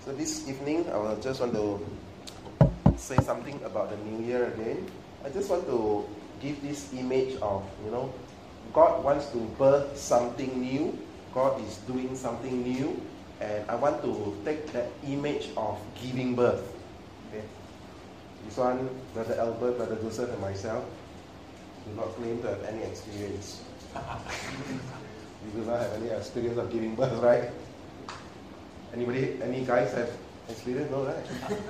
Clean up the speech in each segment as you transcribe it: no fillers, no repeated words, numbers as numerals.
So this evening, I will just want to say something about the new year again. I just want to give this image of, God wants to birth something new. God is doing something new. And I want to take that image of giving birth. Okay. This one, Brother Albert, Brother Joseph, and myself do not claim to have any experience. We do not have any experience of giving birth, right? Any guys have experience? No, right?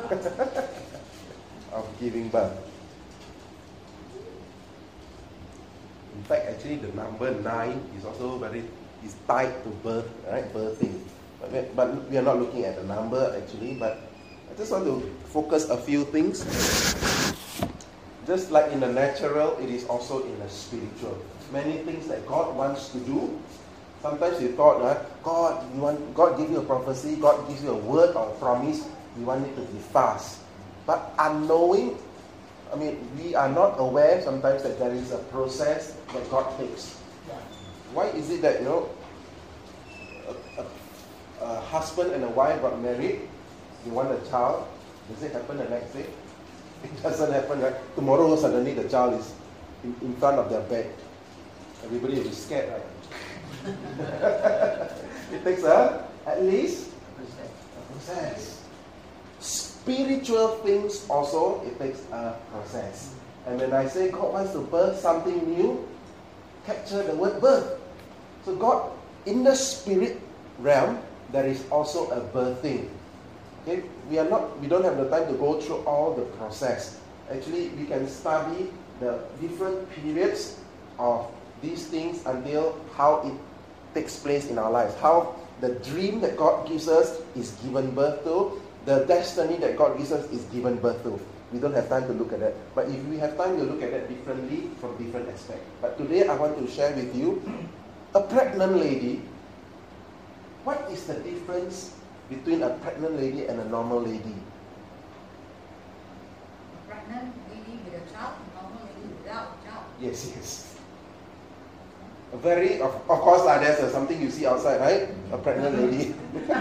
Of giving birth. In fact, actually, the number 9 is also is tied to birth, right? Birthing. But we are not looking at the number actually. But I just want to focus a few things. Just like in the natural, it is also in the spiritual. Many things that God wants to do. Sometimes you thought, God gives you a prophecy, God gives you a word or a promise, you want it to be fast. But unknowing, we are not aware sometimes that there is a process that God takes. Why is it that, a husband and a wife got married, they want a child, does it happen the next day? It doesn't happen, right? Tomorrow suddenly the child is in front of their bed. Everybody will be scared, right? It takes at least a process. Spiritual things also, it takes a process. And when I say God wants to birth something new, capture the word birth. So God, in the spirit realm, there is also a birthing. Okay? We don't have the time to go through all the process. Actually, we can study the different periods of these things until how it takes place in our lives. How the dream that God gives us is given birth to. The destiny that God gives us is given birth to. We don't have time to look at that. But if we have time to look at that differently from different aspects. But today I want to share with you a pregnant lady. What is the difference between a pregnant lady and a normal lady? A pregnant lady with a child, a normal lady without a child. Yes. Of course, there's something you see outside, right? A pregnant lady.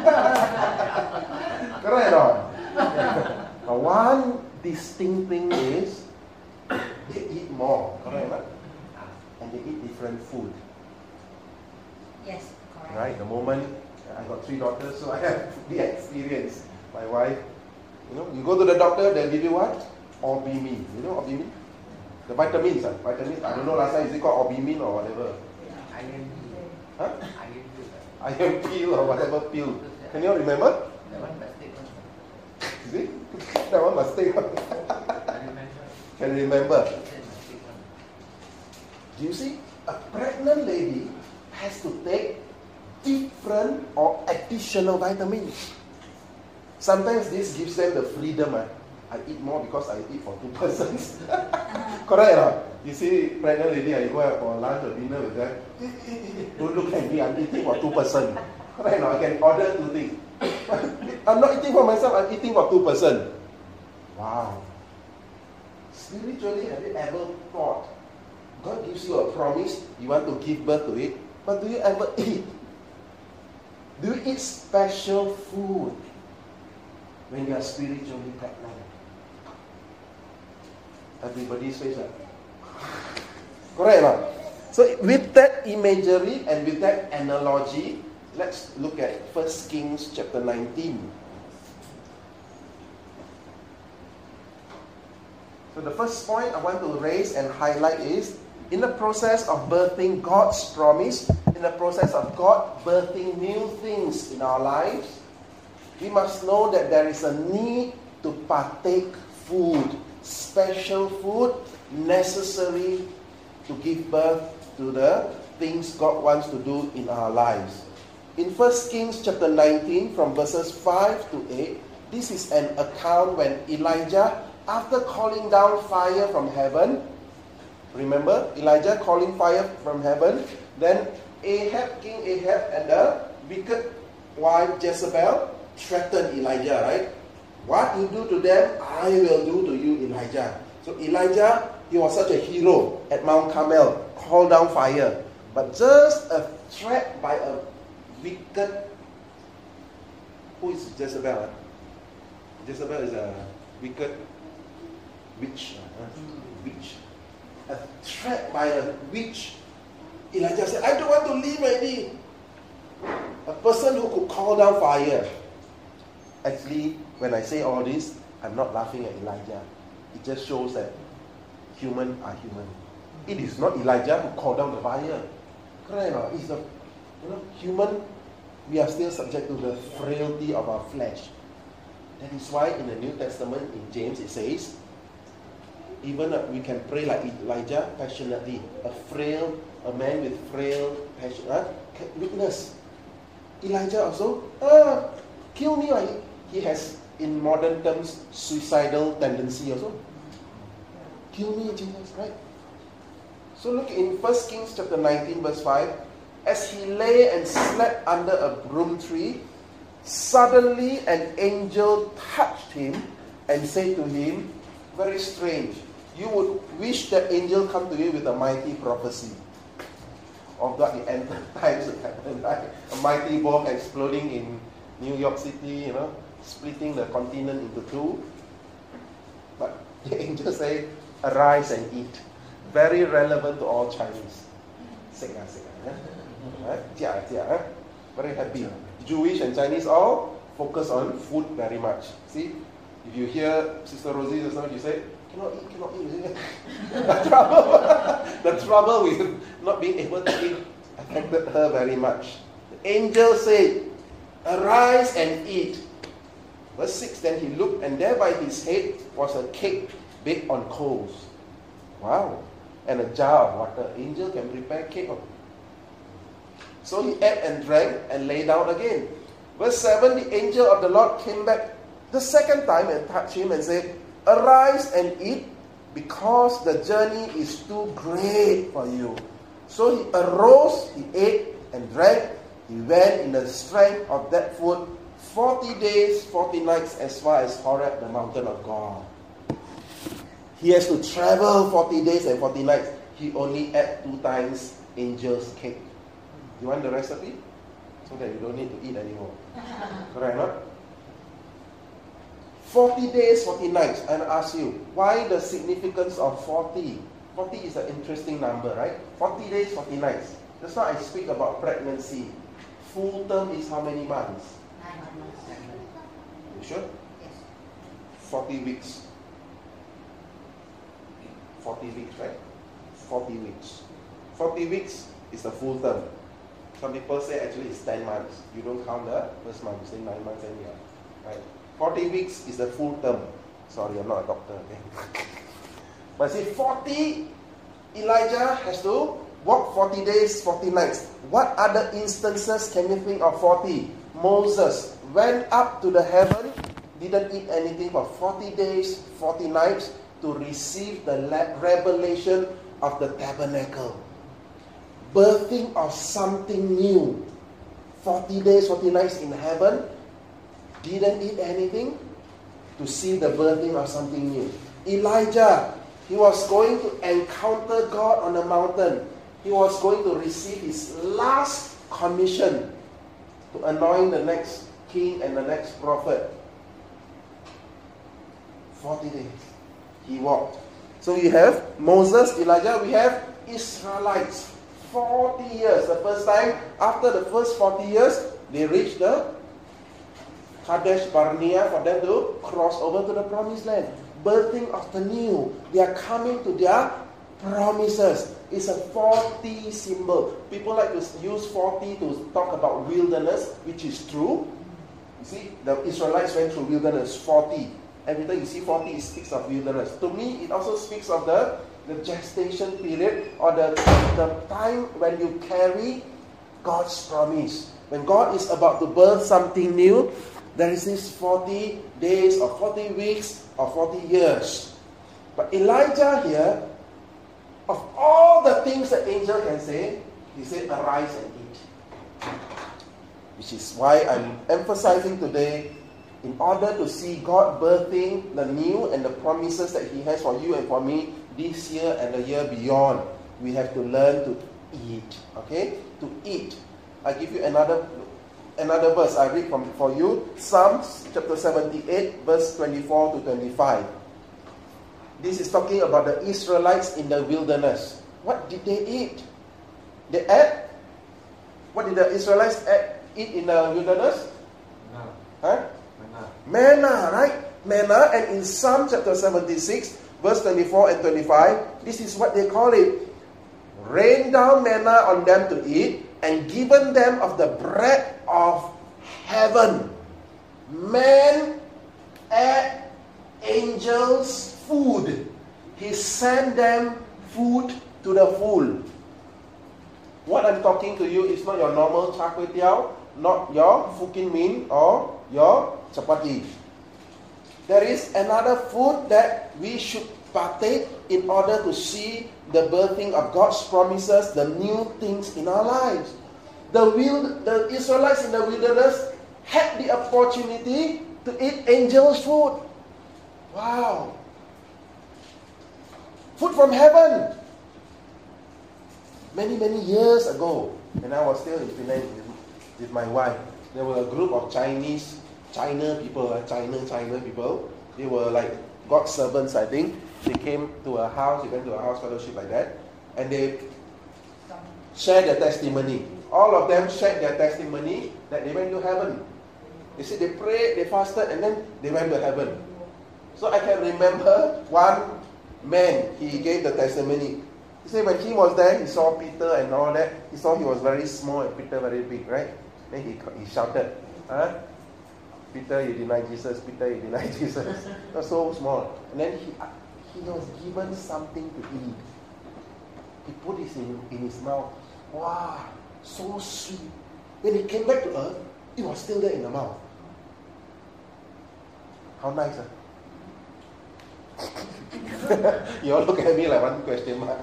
Correct or not? One distinct thing is they eat more, correct or not? And they eat different food. Yes, correct. Right? The moment I got 3 daughters, so I have the experience. My wife, you go to the doctor, they'll give you what? Obimin. You know Obimin? The vitamins. Vitamins. I don't know last time is it called Obimin or whatever. Iron pill. Huh? Iron pill. Iron pill or whatever pill. Can you remember? That one must take one. Is it? That one must take one. I remember. Can remember. That must take one. Do you see? A pregnant lady has to take different or additional vitamins. Sometimes this gives them the freedom. I eat more because I eat for 2 persons. Correct or not? You see, pregnant lady, I go out for lunch or dinner with them. Don't look at me, I'm eating for 2 persons. Correct or not? I can order 2 things. I'm not eating for myself, I'm eating for 2 persons. Wow. Spiritually, have you ever thought, God gives you a promise, you want to give birth to it, but do you ever eat? Do you eat special food when you are spiritually pregnant? Everybody's face that. Correct or not? So with that imagery and with that analogy, let's look at 1 Kings chapter 19. So the first point I want to raise and highlight is, in the process of birthing God's promise, in the process of God birthing new things in our lives, we must know that there is a need to partake food, special food necessary to give birth to the things God wants to do in our lives. In 1 Kings chapter 19 from verses 5 to 8, this is an account when Elijah, after calling down fire from heaven, remember Elijah calling fire from heaven, then King Ahab and the wicked wife Jezebel threatened Elijah, right? What you do to them, I will do to you, Elijah. So Elijah, he was such a hero at Mount Carmel, called down fire. But just a threat by a wicked Who is Jezebel? Jezebel is a wicked witch. Witch. A threat by a witch. Elijah said, I don't want to live already. A person who could call down fire. Actually, when I say all this, I'm not laughing at Elijah. It just shows that human are human. It is not Elijah who called down the fire. Correct? It's the human. We are still subject to the frailty of our flesh. That is why in the New Testament, in James, it says, even we can pray like Elijah passionately. A man with frail passion, weakness. Elijah also, kill me. He has, in modern terms, suicidal tendency also. Kill me, Jesus, right? So look in 1 Kings chapter 19, verse 5. As he lay and slept under a broom tree, suddenly an angel touched him and said to him, very strange, you would wish that angel come to you with a mighty prophecy of what the end times would happen, right? A mighty bomb exploding in New York City, splitting the continent into two. But the angel said, arise and eat. Very relevant to all Chinese. Very happy. Jewish and Chinese all focus on food very much. See, if you hear Sister Rosie just now, she said, cannot eat. The trouble with not being able to eat affected her very much. The angel said, arise and eat. Verse 6, then he looked, and there by his head was a cake baked on coals. Wow. And a jar of water. Angel can prepare cake. So he ate and drank and lay down again. Verse 7, the angel of the Lord came back the second time and touched him and said, arise and eat, because the journey is too great for you. So he arose, he ate and drank. He went in the strength of that food 40 days, 40 nights as far as Horeb, the mountain of God. He has to travel 40 days and 40 nights. He only ate 2 times angel's cake. You want the recipe? So that you don't need to eat anymore. Correct, not? 40 days, 40 nights. And I ask you, why the significance of 40? 40 is an interesting number, right? 40 days, 40 nights. That's why I speak about pregnancy. Full term is how many months? 9 months. You sure? Yes. 40 weeks. 40 weeks, right? 40 weeks. 40 weeks is the full term. Some people say actually it's 10 months. You don't count the first month, you say 9 months and yeah. Right? 40 weeks is the full term. Sorry, I'm not a doctor. Okay? But see, 40, Elijah has to walk 40 days, 40 nights. What other instances can you think of 40? Moses went up to the heaven, didn't eat anything for 40 days, 40 nights to receive the revelation of the tabernacle. Birthing of something new. 40 days, 40 nights in heaven, didn't eat anything to see the birthing of something new. Elijah, he was going to encounter God on the mountain. He was going to receive his last commission to anoint the next king and the next prophet. 40 days. He walked. So you have Moses, Elijah, we have Israelites. 40 years. The first time, after the first 40 years, they reached the Kadesh Barnea for them to cross over to the promised land. Birthing of the new. They are coming to their promises. It's a 40 symbol. People like to use 40 to talk about wilderness, which is true. You see, the Israelites went through wilderness, 40. Every time you see 40, it speaks of wilderness. To me, it also speaks of the gestation period, or the time when you carry God's promise. When God is about to birth something new, there is this 40 days or 40 weeks or 40 years. But Elijah here, of all the things the angel can say, he said, arise and eat. Which is why I'm emphasizing today, in order to see God birthing the new and the promises that He has for you and for me this year and the year beyond, we have to learn to eat. Okay? To eat. I give you another another verse. I read for you. Psalms chapter 78, verse 24 to 25. This is talking about the Israelites in the wilderness. What did they eat? They ate? What did the Israelites eat in the wilderness? No. Huh? Mana. Manna, right? Manna. And in Psalm chapter 76, verse 24 and 25, this is what they call it. Rain down manna on them to eat, and given them of the bread of heaven. Man ate angels' food. He sent them food to the full. What I'm talking to you is not your normal char kway teow, not your Fukin Min or your chapati. There is another food that we should partake in order to see the birthing of God's promises, the new things in our lives. The Israelites in the wilderness had the opportunity to eat angels' food. Wow. Food from heaven. Many years ago, when I was still in Penang with my wife, there were a group of China people. They were like God's servants, I think. They came to a house, they went to a house fellowship like that, and they shared their testimony. All of them shared their testimony that they went to heaven. They said they prayed, they fasted, and then they went to heaven. So I can remember one man, he gave the testimony. He said when he was there, he saw Peter and all that. He saw he was very small and Peter very big, right? Then he shouted, Peter, you deny Jesus. Peter, you deny Jesus. He was so small. And then he was given something to eat. He put it in his mouth. Wow, so sweet. When he came back to earth, it was still there in the mouth. How nice, huh? You all look at me like one question mark.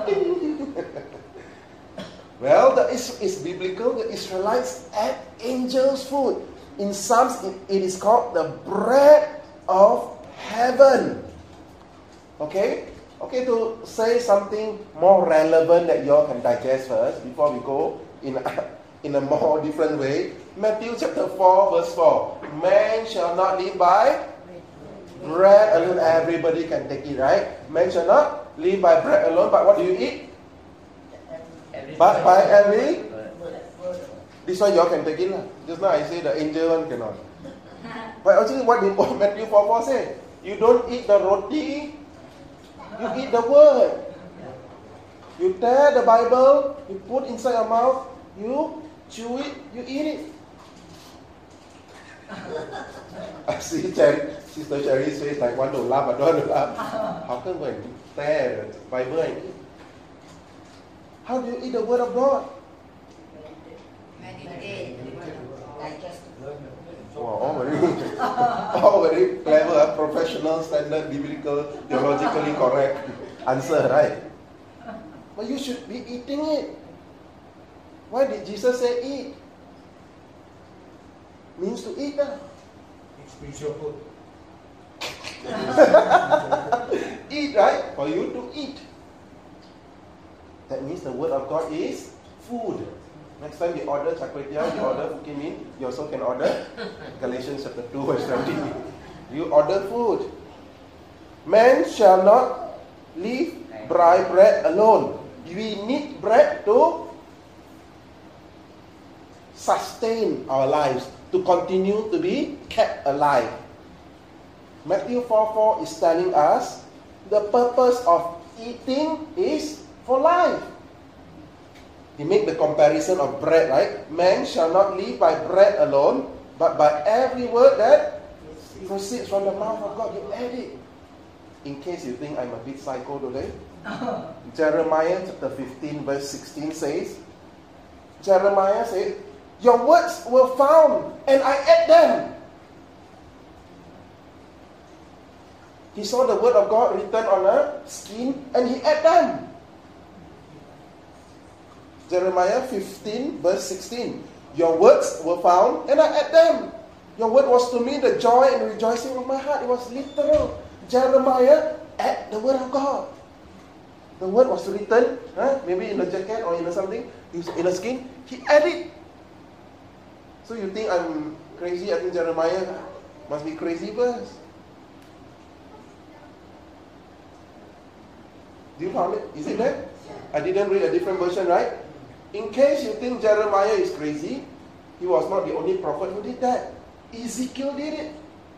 Well, it's biblical. The Israelites ate angels' food. In Psalms, it is called the bread of heaven. Okay? Okay, to say something more relevant that you all can digest first before we go in a more different way. Matthew chapter 4, verse 4. Man shall not live by bread alone. Everybody can take it, right? Man shall not live by bread alone, but what do you eat? But by every. This one you all can take it. Just now I say the angel one cannot. But actually what did Matthew 4:4 say? You don't eat the roti, you eat the word. You tear the Bible, you put inside your mouth, you chew it, you eat it. I see Sister Cherry says like want to laugh, but don't want to laugh. How come when you tear the Bible and eat? How do you eat the word of God? Meditate. Digest. Wow, all very clever, professional, standard, biblical, theologically correct answer, right? But you should be eating it. Why did Jesus say eat? Means to eat. It's spiritual food. Eat, right? For you to eat. That means the word of God is food. Next time you order char kway teow, you order Fukin Min, you also can order Galatians chapter 2 verse 20. You order food. Man shall not live by bread alone. We need bread to sustain our lives, to continue to be kept alive. Matthew 4:4 is telling us the purpose of eating is for life. He made the comparison of bread, right? Man shall not live by bread alone, but by every word that proceeds from the mouth of God. You add it. In case you think I'm a bit psycho today, Jeremiah chapter 15 verse 16 says, Jeremiah said, your words were found and I ate them. He saw the word of God written on a skin and he ate them. Jeremiah 15 verse 16. Your words were found and I ate them. Your word was to me the joy and rejoicing of my heart. It was literal. Jeremiah ate the word of God. The word was written, maybe in a jacket or in something, in a skin. He ate it. So you think I'm crazy? I think Jeremiah must be crazy first. Do you found it? Is it there? I didn't read a different version, right? In case you think Jeremiah is crazy, he was not the only prophet who did that. Ezekiel did it.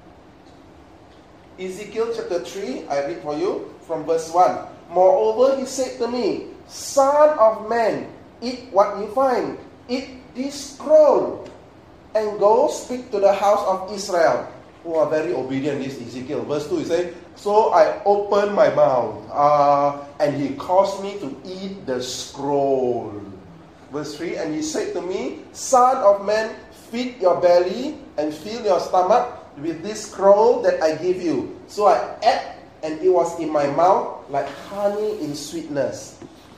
Ezekiel chapter 3, I read for you from verse 1. Moreover, he said to me, Son of man, eat what you find. Eat this scroll and go speak to the house of Israel, who are very obedient. This Ezekiel. Verse 2, he said, So I opened my mouth, and he caused me to eat the scroll. Verse 3, and he said to me, Son of man, feed your belly and fill your stomach with this scroll that I give you. So I ate, and it was in my mouth like honey in sweetness.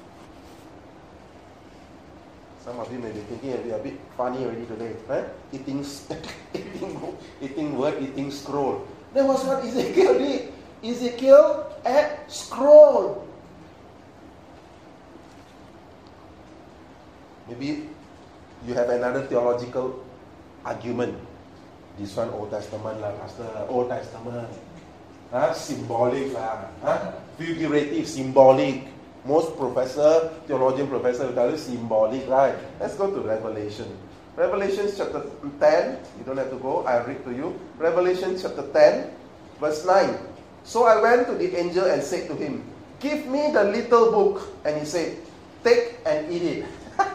Some of you may be thinking we are a bit funny already today, right? Eating word, eating scroll. That was what Ezekiel did. Ezekiel ate scroll. Maybe you have another theological argument. This one Old Testament lah, Pastor. Old Testament. Symbolic lah. Figurative, symbolic. Most theologian professor will tell you symbolic, right? Let's go to Revelation. Revelation chapter 10. You don't have to go. I'll read to you. Revelation chapter 10, verse 9. So I went to the angel and said to him, Give me the little book. And he said, Take and eat it.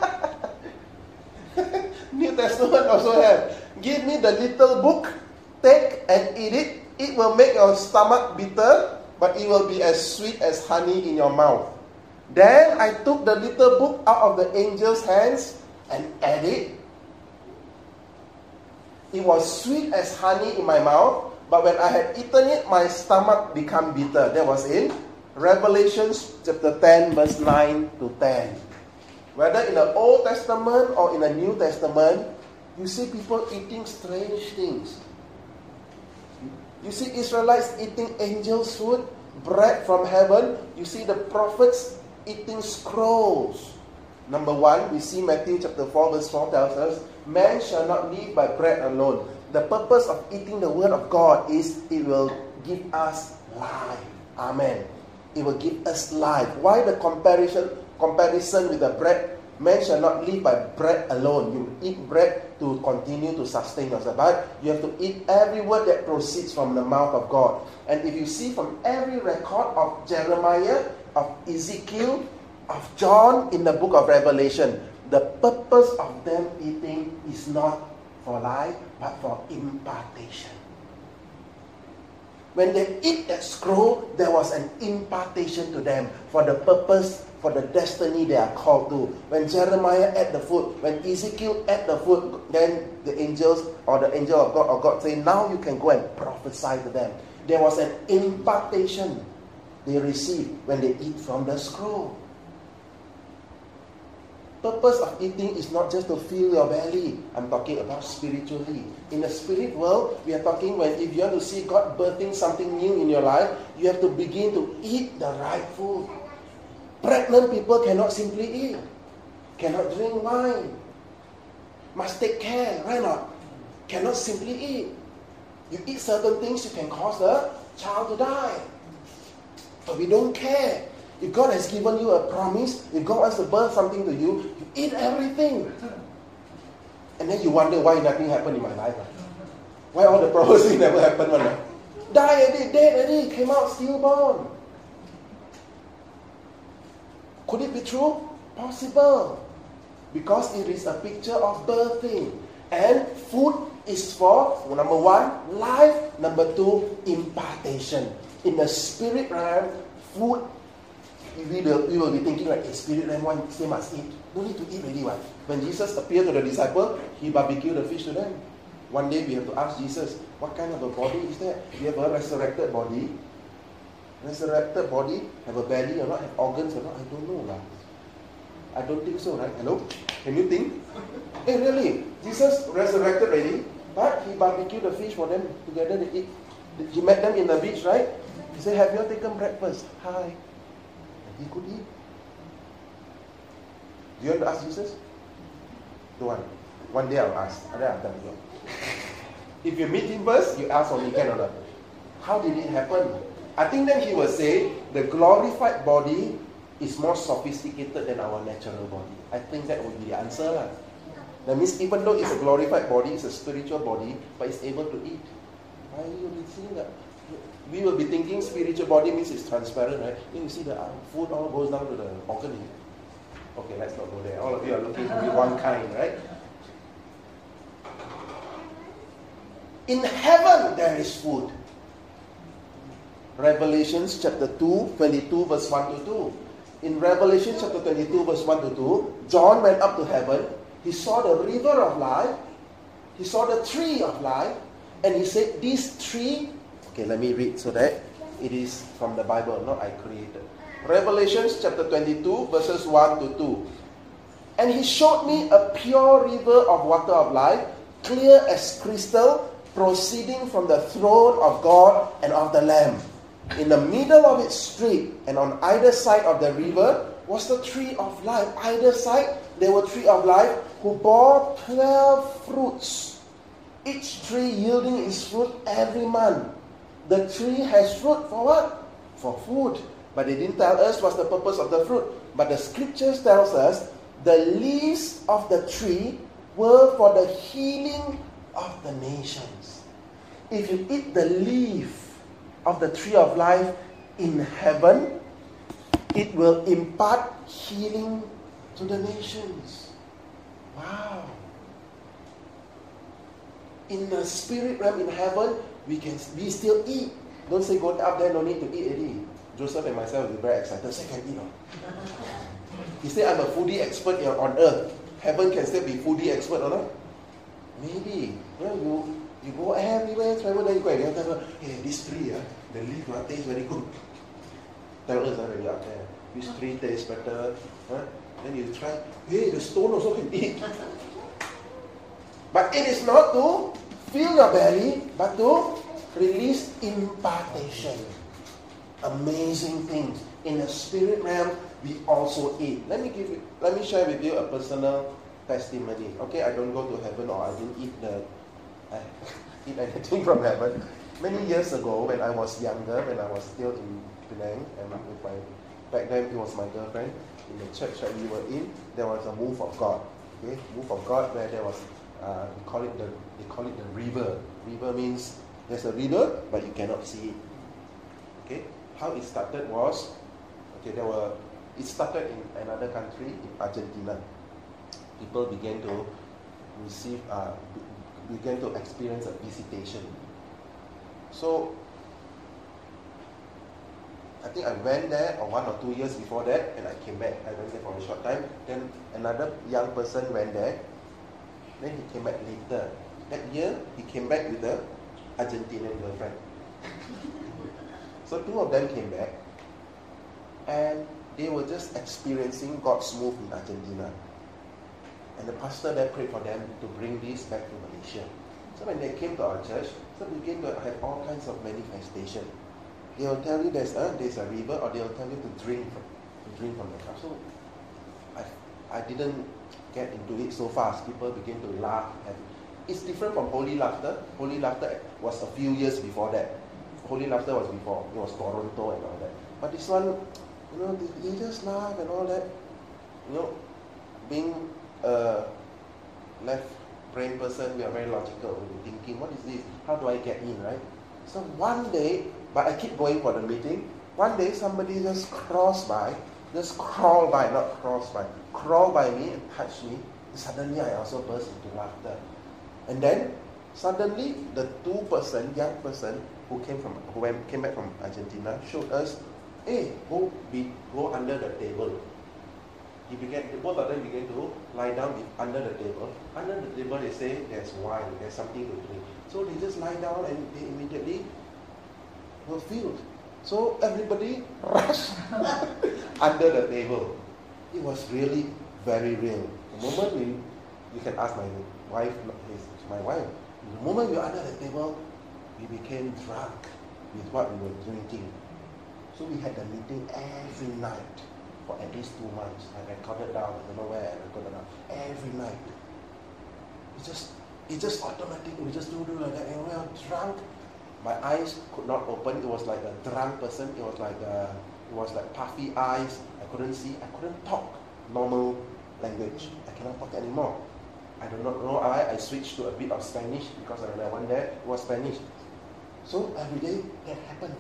New Testament also have. Give me the little book, take and eat it. It will make your stomach bitter, but it will be as sweet as honey in your mouth. Then I took the little book out of the angel's hands and ate it. It was sweet as honey in my mouth, but when I had eaten it, my stomach became bitter. That was in Revelation chapter 10, verse 9 to 10. Whether in the Old Testament or in the New Testament, you see people eating strange things. You see Israelites eating angels' food, bread from heaven. You see the prophets eating scrolls. Number 1, we see Matthew chapter 4, verse 4 tells us, Man shall not live by bread alone. The purpose of eating the word of God is it will give us life. Amen. It will give us life. Why the comparison with the bread? Man shall not live by bread alone. You eat bread to continue to sustain yourself. But you have to eat every word that proceeds from the mouth of God. And if you see from every record of Jeremiah, of Ezekiel, of John in the book of Revelation, the purpose of them eating is not for life, but for impartation. When they eat that scroll, there was an impartation to them for the purpose, for the destiny they are called to. When Jeremiah ate the food, when Ezekiel ate the food, then the angels or the angel of God say, now you can go and prophesy to them. There was an impartation they received when they eat from the scroll. Purpose of eating is not just to fill your belly. I'm talking about spiritually. In the spirit world, we are talking if you want to see God birthing something new in your life, you have to begin to eat the right food. Pregnant people cannot simply eat. Cannot drink wine. Must take care, right or not? Cannot simply eat. You eat certain things, you can cause the child to die. But we don't care. If God has given you a promise, if God wants to birth something to you, you eat everything. And then you wonder why nothing happened in my life. Why all the prophecy never happened. Die already, dead already, came out stillborn. Could it be true? Possible. Because it is a picture of birthing. And food is for, number 1, life. Number 2, impartation. In the spirit realm, food, we will be thinking like, spirit realm, one say must eat. Don't need to eat already. What? When Jesus appeared to the disciple, he barbecued the fish to them. One day we have to ask Jesus, what kind of a body is that? We have a resurrected body. Resurrected body, have a belly or not, have organs or not? I don't know. I don't think so, right? Hello? Can you think? Hey, really? Jesus resurrected already, but he barbecued the fish for them together to eat. He met them in the beach, right? He said, have you all taken breakfast? Hi. And he could eat. Do you want to ask Jesus? Don't want. One day I'll ask. And then I'll tell you. If you meet him first, you ask on me, can or not? How did it happen? I think then he will say, the glorified body is more sophisticated than our natural body. I think that would be the answer. That means even though it's a glorified body, it's a spiritual body, but it's able to eat. Why will you think that? We will be thinking spiritual body means it's transparent, right? Then you see the food all goes down to the organ. Okay, let's not go there. All of you are looking to be one kind, right? In heaven there is food. Revelations chapter 2, 22 verse 1 to 2. In Revelation chapter 22 verse 1 to 2, John went up to heaven. He saw the river of life. He saw the tree of life. And he said, this tree... Okay, let me read so that it is from the Bible, not I created. Revelations chapter 22 verses 1 to 2. And he showed me a pure river of water of life, clear as crystal, proceeding from the throne of God and of the Lamb. In the middle of its street and on either side of the river was the tree of life. Either side there were tree of life who bore 12 fruits, each tree yielding its fruit every month. The tree has fruit for what? For food. But they didn't tell us what's the purpose of the fruit. But the scriptures tells us the leaves of the tree were for the healing of the nations. If you eat the leaf of the tree of life in heaven, it will impart healing to the nations. Wow. In the spirit realm in heaven, we still eat. Don't say go up there, no need to eat already. Joseph and myself will be very excited. Say, can eat. He said, I'm a foodie expert here on earth. Heaven can still be foodie expert or not? Maybe. You go everywhere, travel, then you go and tell her, hey, this tree, the leaf tastes very good. Tell us when you're up there. This tree tastes better. Then you try, hey, the stone also can eat. But it is not to fill your belly, but to release impartation. Amazing things. In the spirit realm, we also eat. Let me share with you a personal testimony. Okay, I don't go to heaven or I didn't eat anything from heaven. Many years ago, when I was younger, when I was still in Penang, and back then it was my girlfriend, in the church that we were in, there was a move of God. Okay, move of God where there was, they call it the river. River means there's a river, but you cannot see it. Okay, how it started was, it started in another country, in Argentina. People began to experience a visitation. So, I think I went there 1 or 2 years before that, and I came back. I went there for a short time. Then another young person went there. Then he came back later. That year, he came back with an Argentinian girlfriend. So 2 of them came back, and they were just experiencing God's move in Argentina. And the pastor there prayed for them to bring this back to Malaysia. So when they came to our church, so we began to have all kinds of manifestation. They will tell you there's a river, or they will tell you to drink from the cup. So I didn't get into it so fast. People began to laugh. It's different from Holy Laughter. Holy Laughter was a few years before that. Holy Laughter was before. It was Toronto and all that. But this one, they just laugh and all that. Being a left brain person, we are very logical. We're thinking, what is this? How do I get in, right? So one day, but I keep going for the meeting. One day somebody just crawled by me and touched me. Suddenly I also burst into laughter. And then suddenly the young person who came back from Argentina showed us, hey, go under the table. Both of them began to lie down under the table. Under the table they say there's wine, there's something to drink. So they just lie down and they immediately were filled. So everybody rushed under the table. It was really very real. The moment you can ask my wife, the moment we were under the table, we became drunk with what we were drinking. So we had the meeting every night for at least 2 months. I recorded down, I don't know where I recorded down. Every night. It just automatic. We just do like that. And we are drunk. My eyes could not open. It was like a drunk person. It was like puffy eyes. I couldn't see. I couldn't talk normal language. I cannot talk anymore. I do not know why. I switched to a bit of Spanish because when I went there, it was Spanish. So every day that happened.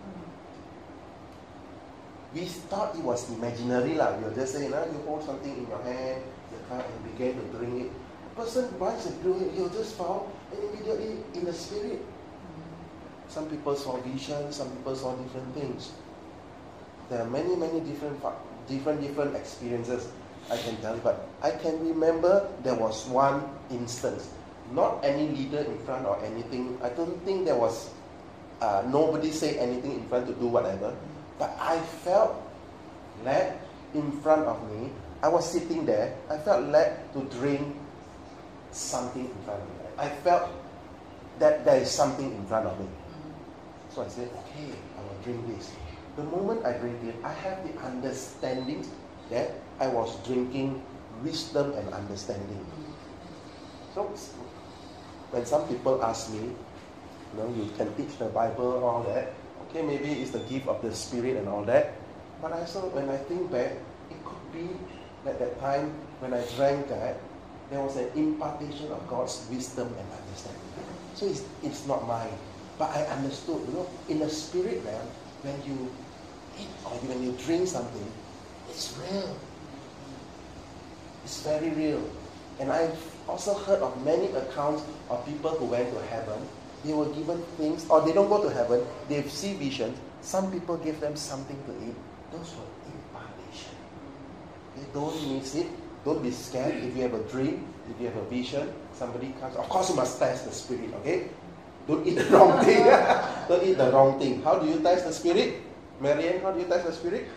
We thought it was imaginary lah. You're just saying, you hold something in your hand, you come and begin to drink it. The person buys a drink, you just found, and immediately in the spirit. Some people saw visions, some people saw different things. There are many different experiences I can tell, but I can remember there was one instance. Not any leader in front or anything. I don't think there was nobody say anything in front to do whatever. But I felt led in front of me. I was sitting there. I felt led to drink something in front of me. I felt that there is something in front of me. So I said, okay, I will drink this. The moment I drink it, I have the understanding that I was drinking wisdom and understanding. So when some people ask me, you can teach the Bible, all that. Okay, maybe it's the gift of the Spirit and all that. But also, when I think back, it could be at that time when I drank that, there was an impartation of God's wisdom and understanding. So it's not mine. But I understood, in the spirit realm, when you eat or when you drink something, it's real. It's very real. And I've also heard of many accounts of people who went to heaven. They were given things, or they don't go to heaven, they see visions. Some people give them something to eat. Those were impartation. Okay, don't miss it. Don't be scared if you have a dream, if you have a vision, somebody comes. Of course, you must test the spirit, okay? Don't eat the wrong thing. Don't eat the wrong thing. How do you test the spirit? Marianne, how do you test the spirit?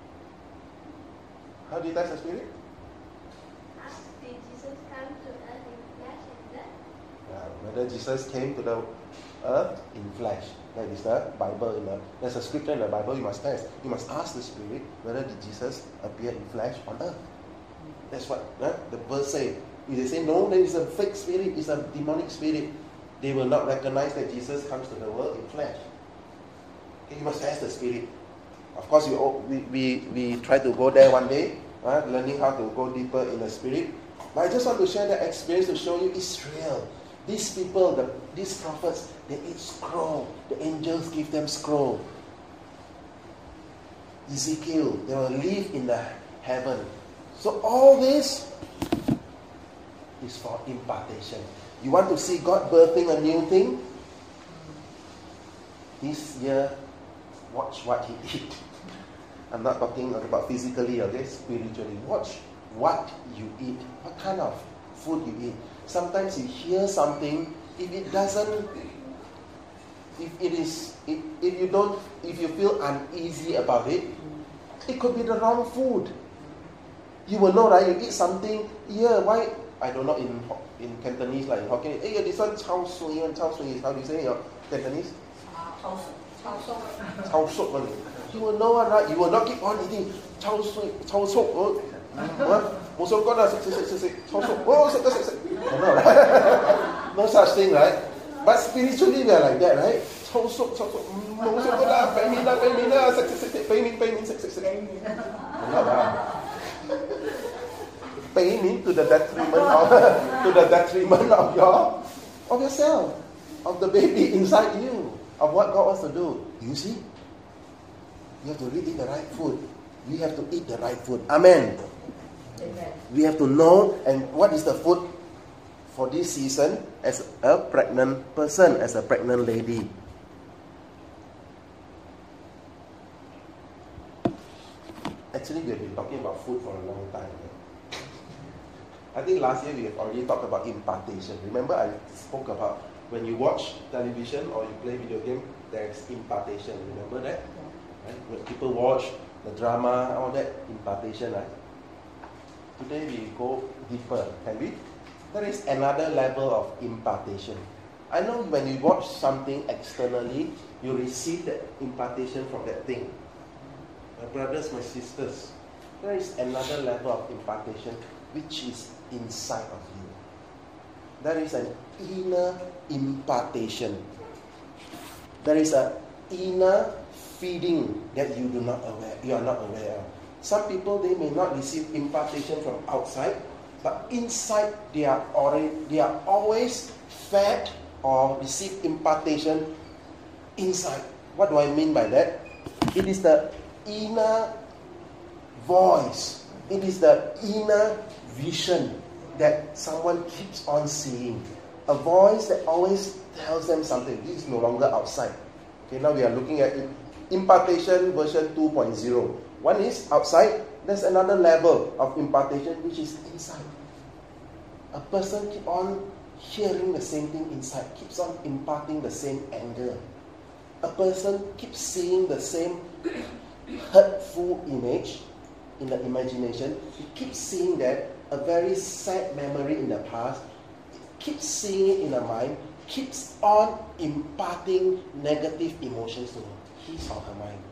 How do you test the spirit? Did Jesus come to earth in flesh and blood? Whether Jesus came to the earth in flesh. That is the Bible. There's a scripture in the Bible you must test. You must ask the Spirit whether did Jesus appear in flesh on earth. That's what the verse says. If they say no, then it's a fake spirit, it's a demonic spirit. They will not recognize that Jesus comes to the world in flesh. Okay, you must test the spirit. Of course, we try to go there one day, learning how to go deeper in the spirit. But I just want to share that experience to show you it's real. These people, these prophets, they eat scroll. The angels give them scroll. Ezekiel, they will live in the heaven. So all this is for impartation. You want to see God birthing a new thing? This year, watch what He eat. I'm not talking about physically, okay? Spiritually. Watch what you eat. What kind of food you eat. Sometimes you hear something, if you feel uneasy about it, it could be the wrong food. You will know, right? You eat something, why? I don't know in Cantonese, like in Hokkien, this one chao sui, how do you say in Cantonese? Chao sup. You will know, right? You will not keep on eating chao sup. No such thing, right? But spiritually we are like that, right? Pay me to the detriment of yourself, of the baby inside you, of what God wants to do. You see? You have to really eat the right food. We have to eat the right food. Amen. Amen. We have to know, and what is the food for this season as a pregnant person, as a pregnant lady. Actually, we have been talking about food for a long time. I think last year we have already talked about impartation. Remember I spoke about when you watch television or you play video game, there's impartation. Remember that? Right? When people watch the drama, all that, impartation, right? Today we go deeper, can we? There is another level of impartation. I know when you watch something externally, you receive that impartation from that thing. My brothers, my sisters, there is another level of impartation which is inside of you. there is an inner impartation. There is an inner feeding that you are not aware of. Some people, they may not receive impartation from outside, but inside they are always fed or receive impartation inside. What do I mean by that? It is the inner voice. It is the inner vision that someone keeps on seeing. A voice that always tells them something. This is no longer outside. Okay, now we are looking at impartation version 2.0. One is outside. There's another level of impartation which is inside. A person keeps on hearing the same thing inside, keeps on imparting the same anger. A person keeps seeing the same hurtful image in the imagination. He keeps seeing that, a very sad memory in the past, keeps seeing it in the mind, keeps on imparting negative emotions to his or her mind.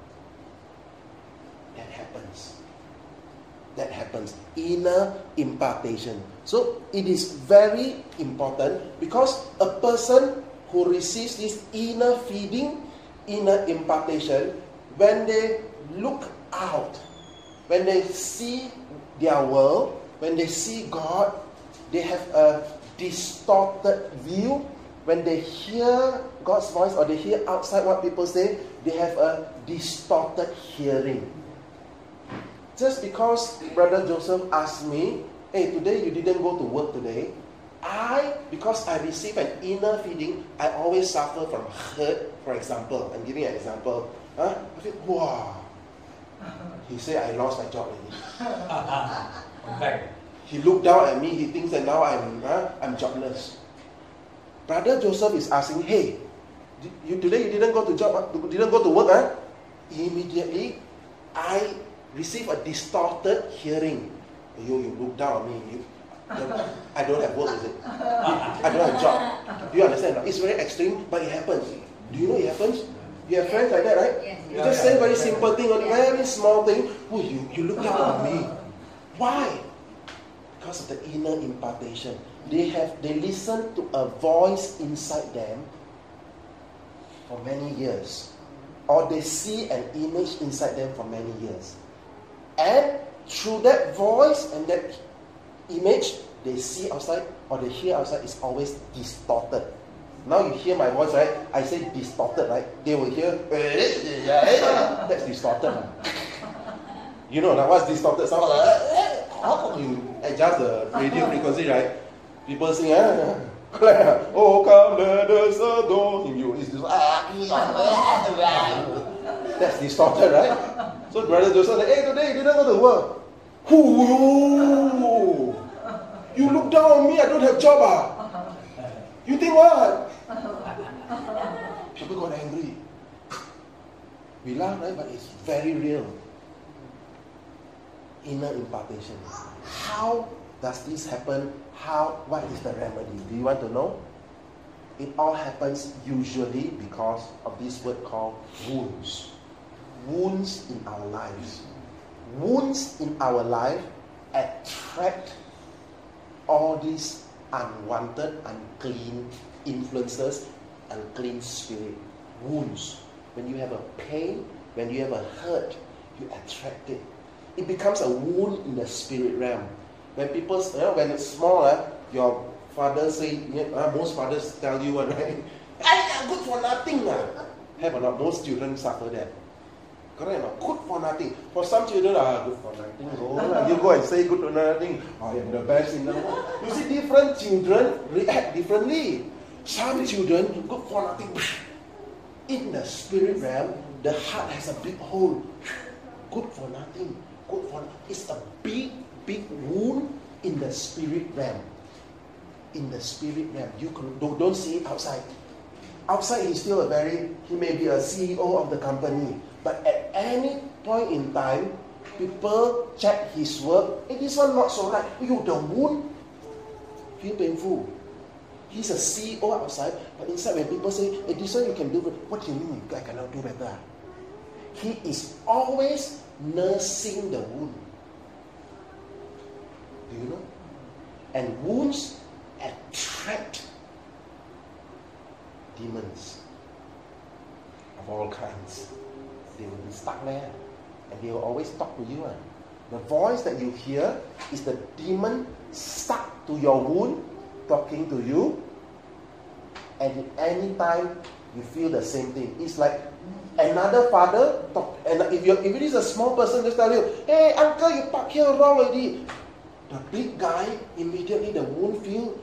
That happens. Inner impartation. So it is very important, because a person who receives this inner feeding, inner impartation, when they look out, when they see their world, when they see God, they have a distorted view. When they hear God's voice or they hear outside what people say, they have a distorted hearing. Just because Brother Joseph asked me, hey, today you didn't go to work today, because I receive an inner feeding, I always suffer from hurt, for example. I'm giving an example. I feel, wow. He said, I lost my job already. He looked down at me, he thinks that now I'm jobless. Brother Joseph is asking, hey, today you didn't go to work, Immediately, I receive a distorted hearing. You look down on me. I don't have work, is it? I don't have a job. Do you understand? It's very extreme, but it happens. Do you know it happens? You have friends like that, right? Yes. You just say very simple thing, a very small thing. Oh, you look down on me. Why? Because of the inner impartation. They listen to a voice inside them for many years. Or they see an image inside them for many years. And through that voice and that image, they see outside or they hear outside is always distorted. Now you hear my voice, right? I say distorted, right? They will hear, that's distorted. You know now what's distorted sound? How can you adjust the radio frequency, right? People sing, oh come let us adore him. You, it's just, that's distorted, right? So Brother Joseph said, hey, today you didn't go to work. Ooh, you look down on me, I don't have job. You think what? People got angry. We laugh, right? But it's very real. Inner impartation. How does this happen? What is the remedy? Do you want to know? It all happens usually because of this word called wounds. Wounds in our lives. Wounds in our life attract all these unwanted, unclean influences, unclean spirit. Wounds. When you have a pain, when you have a hurt, you attract it. It becomes a wound in the spirit realm. When people, when it's small, your father say, most fathers tell you, right? I'm good for nothing. Have or not? Most children suffer that. Correct or not? Good for nothing. For some children, good for nothing. You go and say good for nothing. I am the best in the world. You see, different children react differently. Some children, good for nothing. In the spirit realm, the heart has a big hole. Good for nothing. Good for nothing. It's a big wound in the spirit realm. In the spirit realm. You don't see it outside. Outside he may be a CEO of the company. But at any point in time, people check his work. This one not so right. The wound, feel painful. He's a CEO outside, but inside when people say, this one you can do, what do you mean I cannot do better? He is always nursing the wound. Do you know? And wounds trapped demons of all kinds. They will be stuck there. And they will always talk to you. The voice that you hear is the demon stuck to your wound, talking to you. And at any time, you feel the same thing. It's like another father talk. And if it is a small person, just tell you, hey, uncle, you park here wrong already. The big guy, immediately the wound feel,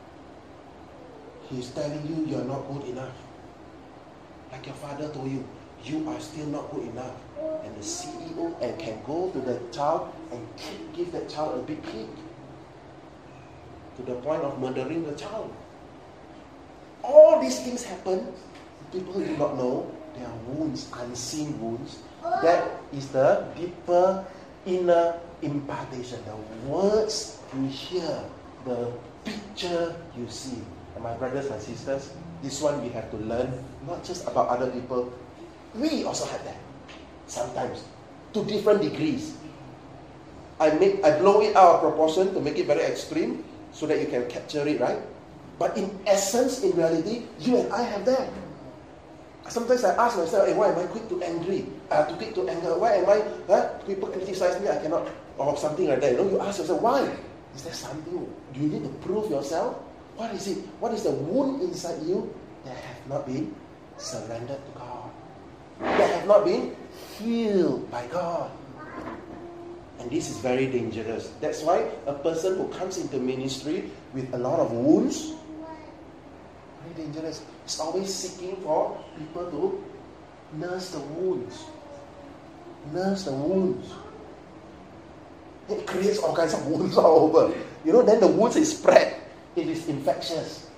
he's telling you you're not good enough. Like your father told you, you are still not good enough. And the CEO and can go to the child and give that child a big kick to the point of murdering the child. All these things happen. People do not know. They are wounds, unseen wounds. That is the deeper inner impartation. The words you hear, the picture you see. And my brothers and sisters, this one we have to learn, not just about other people. We also have that. Sometimes. To different degrees. I blow it out of proportion to make it very extreme so that you can capture it, right? But in essence, in reality, you and I have that. Sometimes I ask myself, hey, why am I quick to angry? Quick to anger? Why am I, people criticize me, I cannot, or something like that. You ask yourself, why? Is there something? Do you need to prove yourself? What is it? What is the wound inside you that have not been surrendered to God? That have not been healed by God? And this is very dangerous. That's why a person who comes into ministry with a lot of wounds, very dangerous. It's always seeking for people to nurse the wounds. Nurse the wounds. It creates all kinds of wounds all over. Then the wounds is spread. It is infectious.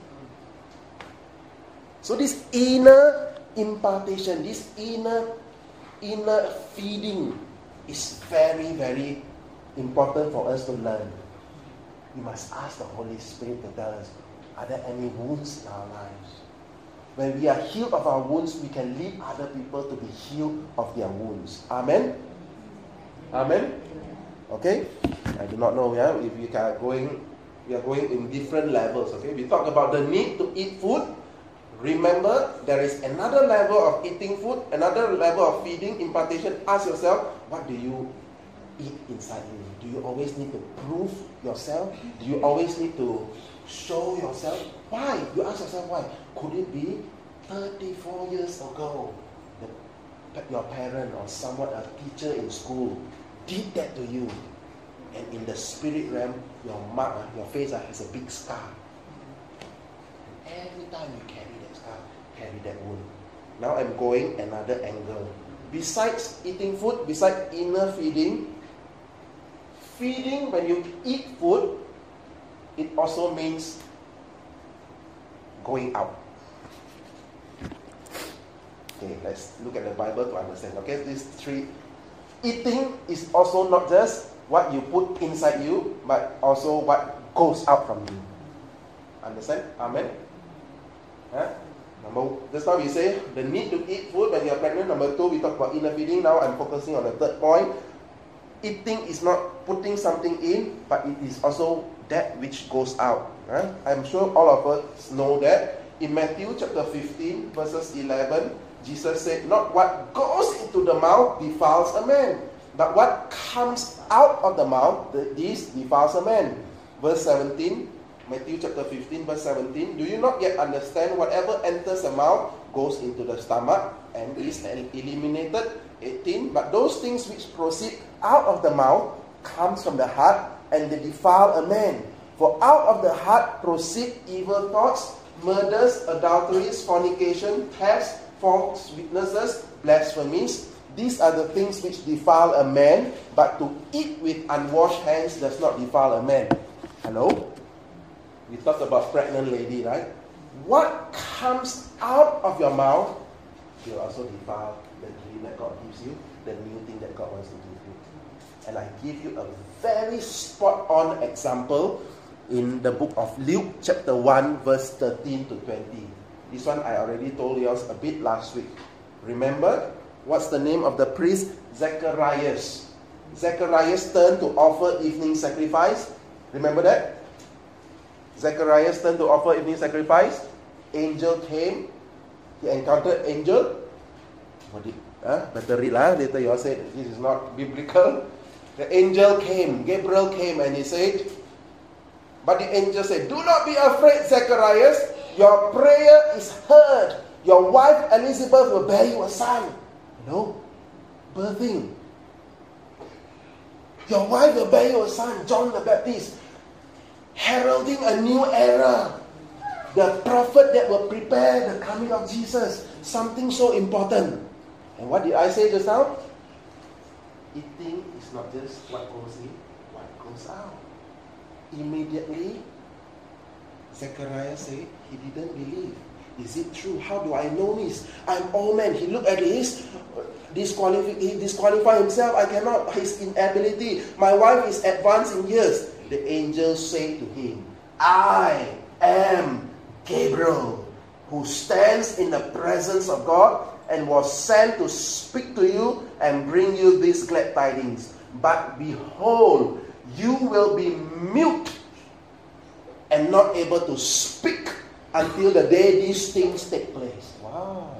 So this inner impartation, this inner feeding is very, very important for us to learn. We must ask the Holy Spirit to tell us, are there any wounds in our lives? When we are healed of our wounds, we can lead other people to be healed of their wounds. Amen? Amen? Okay? I do not know if we are going in different levels. Okay? We talk about the need to eat food. Remember, there is another level of eating food, another level of feeding, impartation. Ask yourself, what do you eat inside you? Do you always need to prove yourself? Do you always need to show yourself? Why? You ask yourself why. Could it be 34 years ago your parent or someone, a teacher in school, did that to you? And in the spirit realm, your face has a big scar. And every time you carry that scar, carry that wound. Now I'm going another angle. Besides eating food, besides inner feeding, when you eat food, it also means going out. Okay, let's look at the Bible to understand. Okay, these three. Eating is also not just what you put inside you, but also what goes out from you. Understand? Amen? Just now we say the need to eat food when you are pregnant. Number 2, we talk about inner feeding. Now I'm focusing on the third point. Eating is not putting something in, but it is also that which goes out. I'm sure all of us know that. In Matthew chapter 15, verses 11, Jesus said, not what goes into the mouth defiles a man, but what comes out of the mouth, this defiles a man. Verse 17, Matthew chapter 15, verse 17, do you not yet understand whatever enters the mouth goes into the stomach and is eliminated? 18, but those things which proceed out of the mouth comes from the heart, and they defile a man. For out of the heart proceed evil thoughts, murders, adulteries, fornication, thefts, false witnesses, blasphemies. These are the things which defile a man, but to eat with unwashed hands does not defile a man. Hello? We talked about pregnant lady, right? What comes out of your mouth will also defile the dream that God gives you, the new thing that God wants to give you. And I give you a very spot-on example in the book of Luke chapter 1 verse 13 to 20. This one I already told you a bit last week. Remember, what's the name of the priest? Zacharias. Zacharias turned to offer evening sacrifice. Remember that? Zacharias turned to offer evening sacrifice. Angel came. He encountered angel. Better read lah. Later you all said this is not biblical. The angel came. Gabriel came and he said, but the angel said, do not be afraid, Zacharias. Your prayer is heard. Your wife Elizabeth will bear you a son. Birthing. Your wife will bear you a son, John the Baptist. Heralding a new era. The prophet that will prepare the coming of Jesus. Something so important. And what did I say just now? Eating is not just what goes in, what goes out. Immediately, Zechariah said he didn't believe. Is it true? How do I know this? I'm old man. He looked at his he disqualified himself. I cannot. His inability. My wife is advanced in years. The angel said to him, I am Gabriel, who stands in the presence of God and was sent to speak to you and bring you these glad tidings. But behold, you will be mute and not able to speak until the day these things take place. Wow.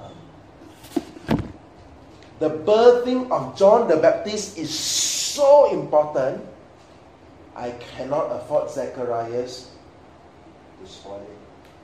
The birthing of John the Baptist is so important. I cannot afford Zacharias to spoil it.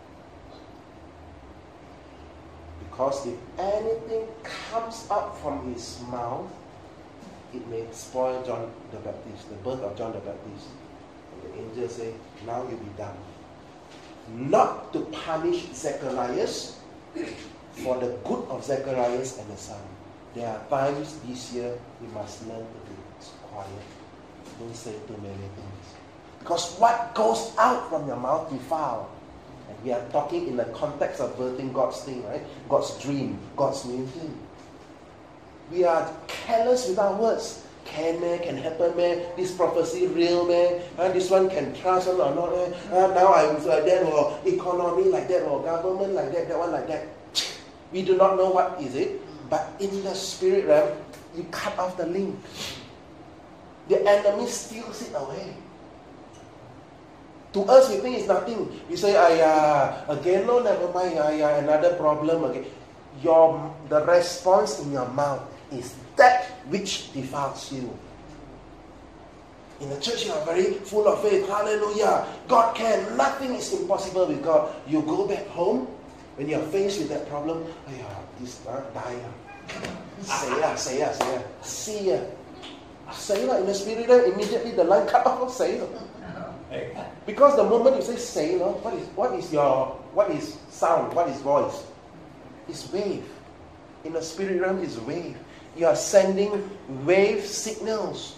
Because if anything comes up from his mouth, it may spoil John the Baptist, the birth of John the Baptist. And the angel said, now you'll be done. Not to punish Zacharias, for the good of Zacharias and the son. There are times this year we must learn to be quiet. Don't say too many things. Because what goes out from your mouth defiles. And we are talking in the context of birthing God's thing, right? God's dream, God's new thing. We are careless with our words. Can man, can happen man, this prophecy real man, this one can trust or not now I'm like that, or economy like that, or government like that one like that. We do not know what is it, but in the spirit realm, you cut off the link. The enemy steals it away. To us, we think it's nothing. We say, again, no, never mind, another problem again. The response in your mouth is that which defiles you. In the church, you are very full of faith. Hallelujah. God can. Nothing is impossible with God. You go back home, when you are faced with that problem, this die. Say in the spirit, immediately the line cut off. Say. Because the moment you say, what is sound? What is voice? It's wave. In the spirit realm, it's wave. You are sending wave signals.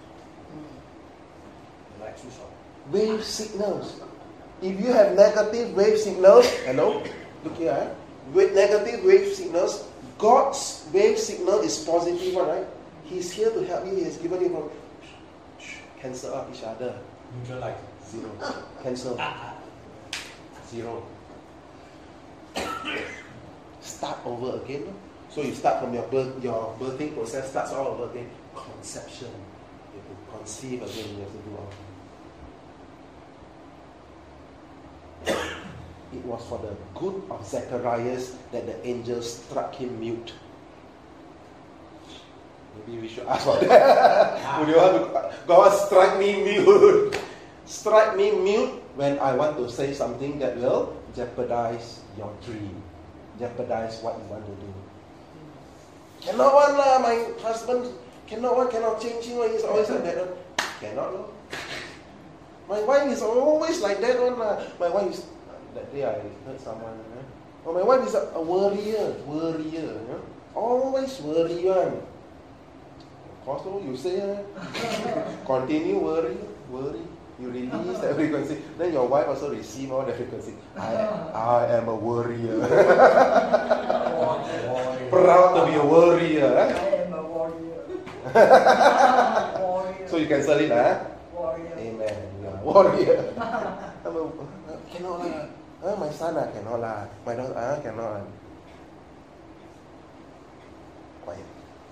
Wave signals. If you have negative wave signals, hello? Look here. With negative wave signals, God's wave signal is positive one, right? He's here to help you. He has given you from cancel out each other. Neutralize. 0. Cancel. 0. Start over again. So you start from your birthing process starts all over again. Conception. You have to conceive again. You have to do all. It was for the good of Zacharias that the angel struck him mute. Maybe we should ask for that. Would you want to, God strike me mute? Strike me mute when I want to say something that will jeopardize your dream. Jeopardize what you want to do. Cannot one lah, my husband cannot change him. He's always like that one. Cannot lah. My wife is always like that one lah. My wife is, that day I heard someone, my wife is a worrier, always worry one. Of course, you say, continue worry. You release that frequency. Then your wife also receive all the frequency. I am a worrier. Proud to be a warrior. I am a warrior. So you cancel it, Warrior. Amen. Yeah. Warrior. Cannot lah. My son cannot lah. My daughter cannot. Quiet.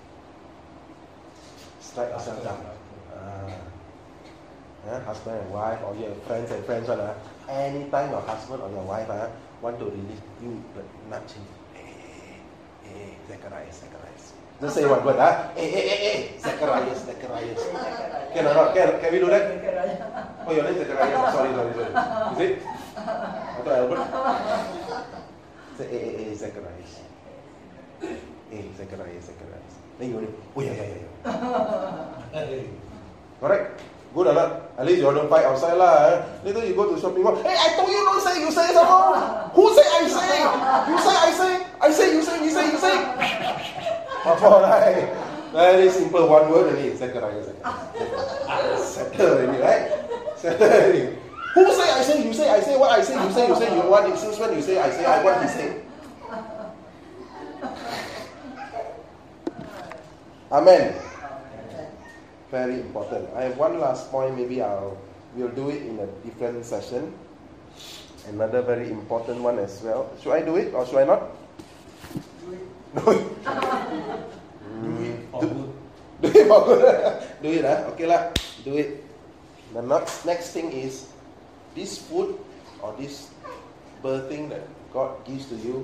Strike yourself down. Husband and wife, or your friends and friends, Anytime your husband or your wife want to release you, but nudging. Hey, Zacharias. Just say one word, Hey, Zacharias. Can we do that? Oh, your name is Zacharias. Sorry. Is it? I thought Albert. Say, hey, Zacharias. Hey, Zacharias. Then you go, oh, yeah. Correct? Good or not? At least you don't fight outside lah. Later you go to shopping mall. Hey, I told you don't say. You say something. Who say I say? You say I say. I say you say. Alright. Very simple. One word only. Zacharias. Settle already, right? Settle already. Who say I say? You say I say. What I say? You say. You want it. Since when you say I say, I want he say. Amen. Very important. I have one last point. Maybe we'll do it in a different session. Another very important one as well. Should I do it or should I not? Do it. Do it for good. Do it, okay lah. Do it. The next thing is this food or this birthing that God gives to you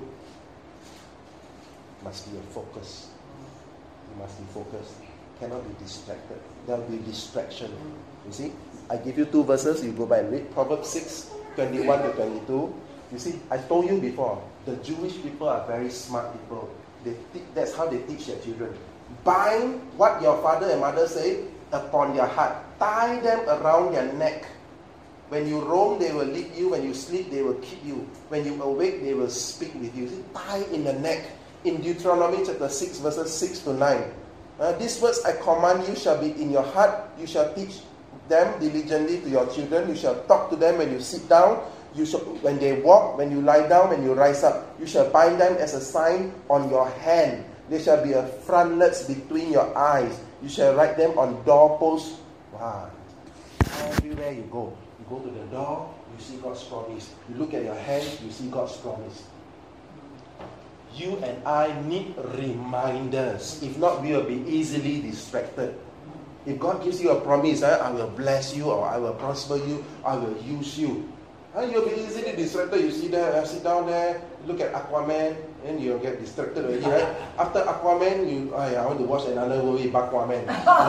must be a focus. You must be focused. Cannot be distracted. There will be distraction. You see, I give you 2 verses. You go by and read Proverbs 6:21 to 22. You see, I told you before, the Jewish people are very smart people. That's how they teach their children. Bind what your father and mother say upon their heart. Tie them around their neck. When you roam, they will lead you. When you sleep, they will keep you. When you awake, they will speak with you. See, tie in the neck. In Deuteronomy chapter 6, verses 6 to 9. These words I command you shall be in your heart. You shall teach them diligently to your children. You shall talk to them when you sit down. You shall, when they walk, when you lie down, when you rise up. You shall bind them as a sign on your hand. They shall be a frontlets between your eyes. You shall write them on doorposts. Wow. Everywhere you go to the door, you see God's promise. You look at your hand, you see God's promise. You and I need reminders. If not, we will be easily distracted. If God gives you a promise, I will bless you, or I will prosper you, I will use you. You'll be easily distracted. You sit down there, look at Aquaman, and you'll get distracted already, right? After Aquaman, I want to watch another movie, Aquaman.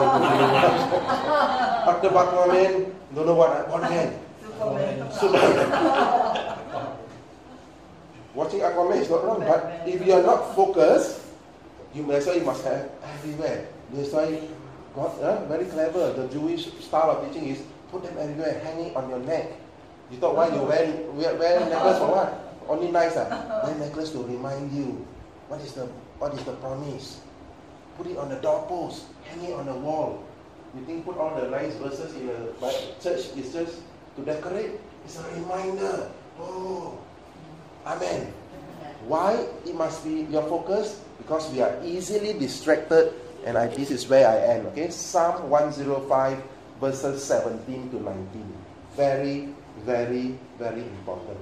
After Aquaman, don't know what again? Superman. Watching Aquaman is not wrong, but if you are not focused, you must have everywhere. That's why God, very clever. The Jewish style of teaching is put them everywhere, hanging on your neck. You thought why you wear necklace for what? Only nice, Wear necklace to remind you what is the promise. Put it on the doorpost, hang it on the wall. You think put all the nice verses in the church is just to decorate? It's a reminder. Oh. Amen. Why it must be your focus? Because we are easily distracted, and this is where I am. Okay, Psalm 105 verses 17 to 19. Very, very, very important.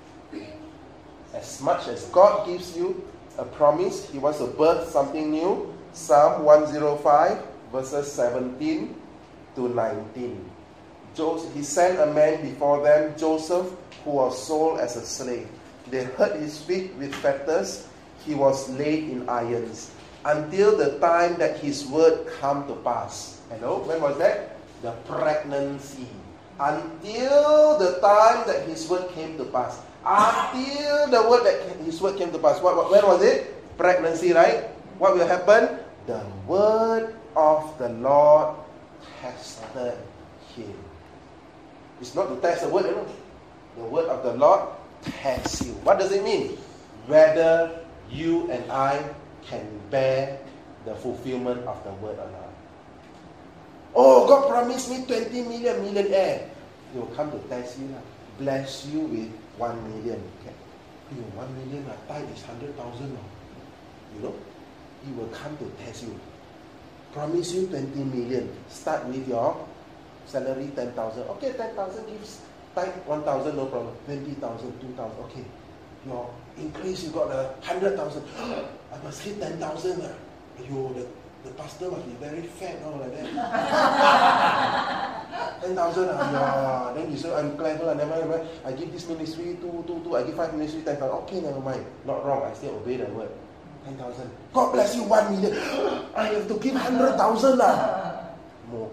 As much as God gives you a promise, He wants to birth something new. Psalm 105 verses 17 to 19. He sent a man before them, Joseph, who was sold as a slave. They hurt his feet with fetters. He was laid in irons until the time that his word come to pass. Hello? When was that? The pregnancy. Until the time that his word came to pass. Until the word that his word came to pass. When was it? Pregnancy, right? What will happen? The word of the Lord tested him. It's not to test the word, The word of the Lord tests you. What does it mean? Whether you and I can bear the fulfillment of the word or not. Oh, God promised me 20 million millionaire. He will come to test you, bless you with 1 million. Okay? 1 million, tithe is 100,000. He will come to test you. Promise you 20 million. Start with your salary 10,000. Okay, 10,000 gives tithe 1,000, no problem. 20,000, 2,000. Okay. Your increase, you got 100,000. I must hit 10,000. The The pastor must be very fat, like that. 10,000, yeah. Then you say, I'm clever, never mind. I give this ministry 2, I give 5 ministry 10,000. Okay, never mind. Not wrong, I still obey the word. 10,000. God bless you, 1 million. I have to give 100,000 More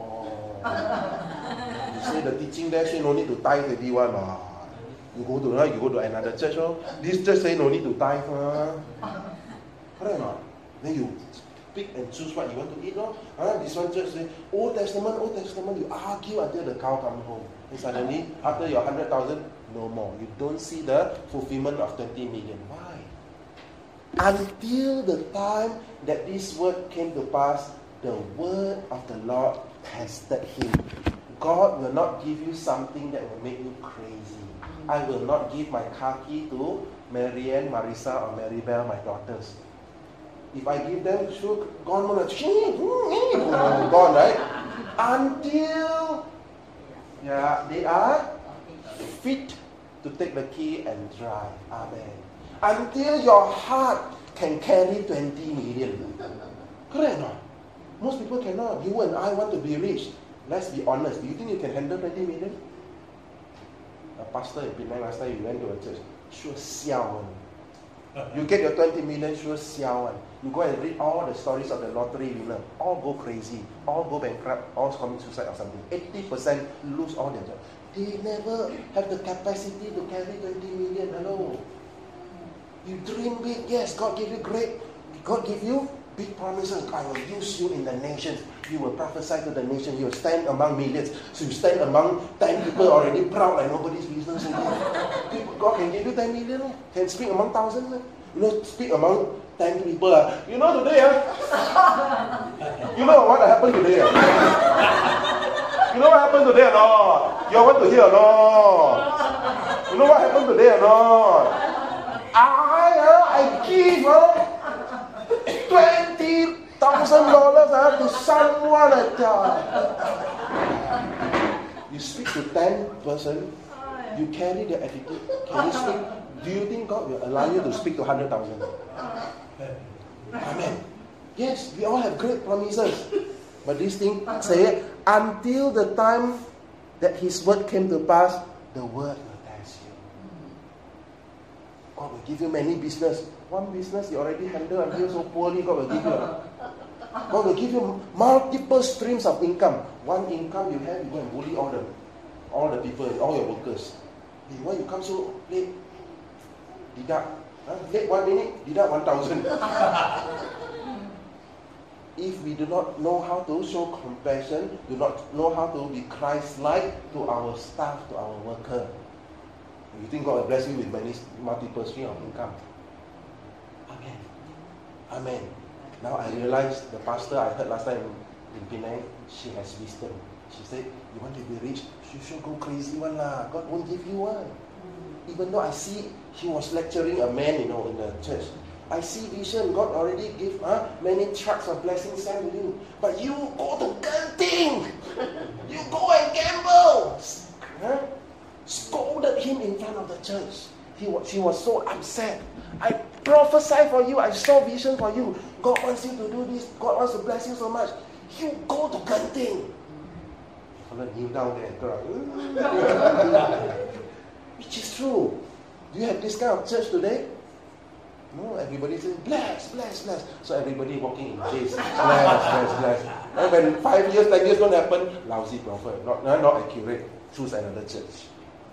You say the teaching there say no need to tithe everyone. You go to another church. This church say no need to tithe. Correct or not? Then you pick and choose what you want to eat. This one church say Old Testament. You argue until the cow comes home. And suddenly, after your 100,000, no more. You don't see the fulfillment of 20 million. Why? Until the time that this word came to pass, the word of the Lord tested him. God will not give you something that will make you crazy. I will not give my car key to Marianne, Marisa, or Maribel, my daughters. If I give them, sure, gone, gone, right? Until they are fit to take the key and drive. Amen. Until your heart can carry 20 million. Correct or not? Most people cannot. You and I want to be rich. Let's be honest. Do you think you can handle 20 million? A pastor in Penang last time, you went to a church. Sure, siao one. You get your 20 million, sure, siao one. You go and read all the stories of the lottery winner. All go crazy. All go bankrupt. All commit suicide or something. 80% lose all their job. They never have the capacity to carry 20 million. Hello. You dream big. Yes, God give you great. God give you big promises. I will use you in the nations. You will prophesy to the nation. You will stand among millions. So you stand among 10 people already proud like nobody's business. God can give you 10 million. Can speak among thousands. Speak among 10 people. You know today, you know what happened today? You know what happened today or not? You want to hear or not? You know what happened today or not? I give $20,000 to someone. You speak to 10 person, you carry the attitude. Can you speak? Do you think God will allow you to speak to 100,000? Amen. Yes, we all have great promises. But this thing say, until the time that His word came to pass, the word will test you. God will give you many business. One business you already handle until so poorly, God will give you. God will give you multiple streams of income. One income you have, you go and bully all the people, all your workers. Hey, why you come so late? Deduct. Late 1 minute, deduct 1,000. If we do not know how to show compassion, do not know how to be Christ-like to our staff, to our worker, you think God will bless you with multiple streams of income? Amen. Amen. Now I realize the pastor I heard last time in Penang, she has wisdom. She said, you want to be rich? You should go crazy one lah. God won't give you one. Even though I see he was lecturing a man, in the church. I see vision. God already gave many trucks of blessings sent with you. But you go to Genting. You go and gamble. Scolded him in front of the church. She was so upset. I prophesy for you. I saw vision for you. God wants you to do this. God wants to bless you so much. You go to Genting. Kneel down there and cry. Which is true. Do you have this kind of church today? No, everybody says, bless, bless, bless. So everybody walking in faith. Bless, bless, bless. And when 5 years, 10 years don't happen, lousy prophet. Not accurate. Choose another church.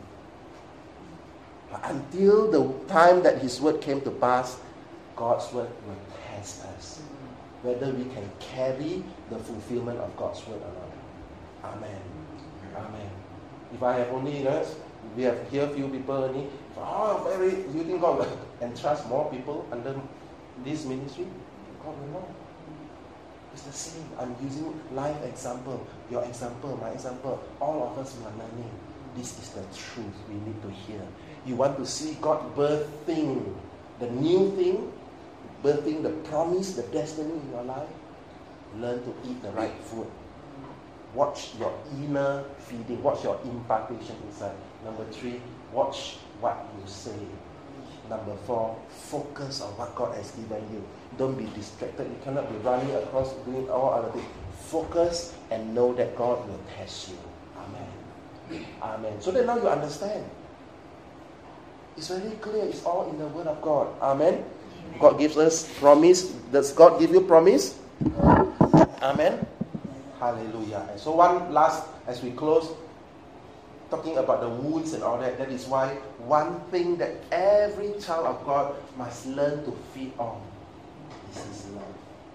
But until the time that His word came to pass, God's word will test us. Whether we can carry the fulfillment of God's word or not. Amen. Amen. If I have only, we have here few people only. You think God will entrust more people under this ministry? God will not. It's the same. I'm using life example. Your example, my example. All of us are learning. This is the truth we need to hear. You want to see God birthing the new thing, birthing the promise, the destiny in your life? Learn to eat the right food. Watch your inner feeding. Watch your impartation inside. Number 3, watch what you say. Number 4, focus on what God has given you. Don't be distracted. You cannot be running across doing all other things. Focus and know that God will test you. Amen. Amen. So that now you understand. It's very clear. It's all in the Word of God. Amen. God gives us promise. Does God give you promise? Amen. Hallelujah. And so one last, as we close, talking about the wounds and all that, that is why one thing that every child of God must learn to feed on is His love.